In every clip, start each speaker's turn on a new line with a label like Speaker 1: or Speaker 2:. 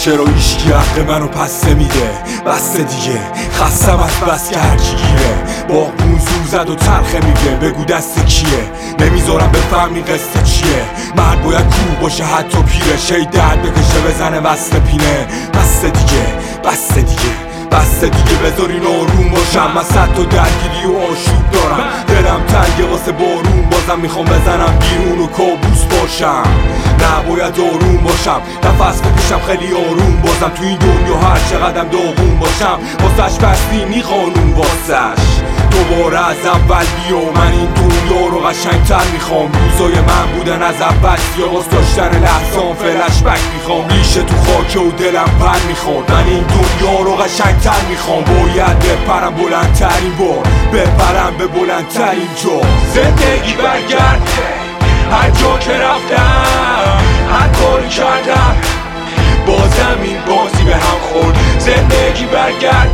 Speaker 1: چرا هیچکی حق منو پس نمیده؟ بسته دیگه، خستم از بس که هرکی گیره باغبون زور زد و تلخه میگه بگو دست کیه؟ نمیذارم بفهمی قصه چیه. مرد باید کور باشه حتی پیرش، هی درد بکشه بزنه وسط پینه. بسته دیگه، بسته دیگه، بسته دیگه، بذارین آروم باشم. من صد تا درگیری و آشوب دارم، دلم تنگه واسه بارون، بازم میخوام بزنم بیرون و کابوس باشم. نباید آروم باشم، نفس بکشم خیلی آروم، بازم تو این دنیا هر چقدرم داغون باشم. واسش بستینی قانون، واسش دوباره از اول بیا. من این دنیا رو قشنگتر میخوام، روزای من بودن از اول سیاس داشتن لحظان فلش بک میخوام. ریشه تو خاکه و دلم پر میخواد، من این دنیا رو قشنگتر میخوام. باید بپرم بلندترین بار، بپرم به بلندترین جا. زندگی برگرده هر جا که رفتم، هر کاری کردم بازم این بازی به هم خورد. زندگی برگرد،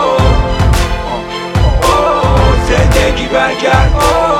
Speaker 1: زندگی برگرد.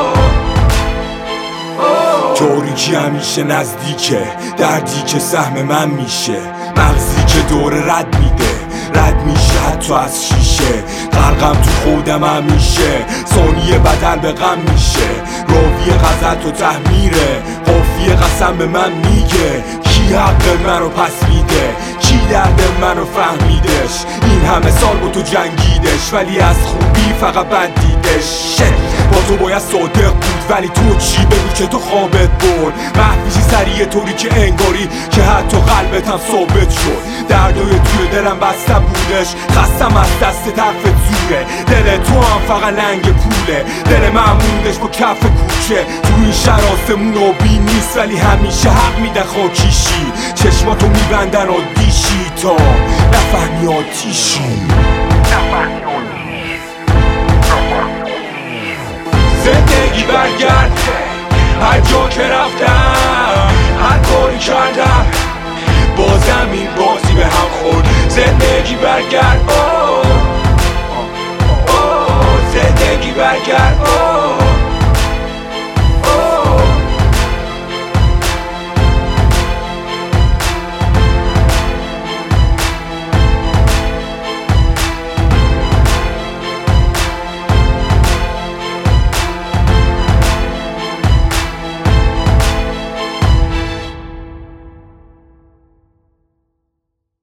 Speaker 1: تاریکی همیشه نزدیکه، دردی که سهم من میشه، مغزی که دور رد میده، رد میشه حتی از شیشه. غرقم تو خودم همیشه، ثانیه بدل به غم میشه. راوی غزل تو تحمیره، قافیه قسم به من میگه. کی حق منو پس میده؟ کی درد منو فهمیدش؟ این همه سال با تو جنگیدش، ولی از خوبی فقط بد دیدش. با تو باید صادق بود، ولی تو چی؟ بگو که تو خوابت برد. محویشی سریع طوری که انگاری که حتی قلبت هم ثابت شد. دردای توی دلم بسته بودش، خستم از دست طرف زوره. دل تو هم فقط لنگ پوله، دل من موندش با کف کوچه. تو این شهر آسمون آبی نیست، ولی همیشه حق میدن خاکیشی. چشماتو میبندن عادیشی تا نفهمی آتیشی. زندگی برگرده هر جا که رفتم، هر کاری کردم بازم این بازی به هم خورد. زندگی برگرد، زندگی برگرد.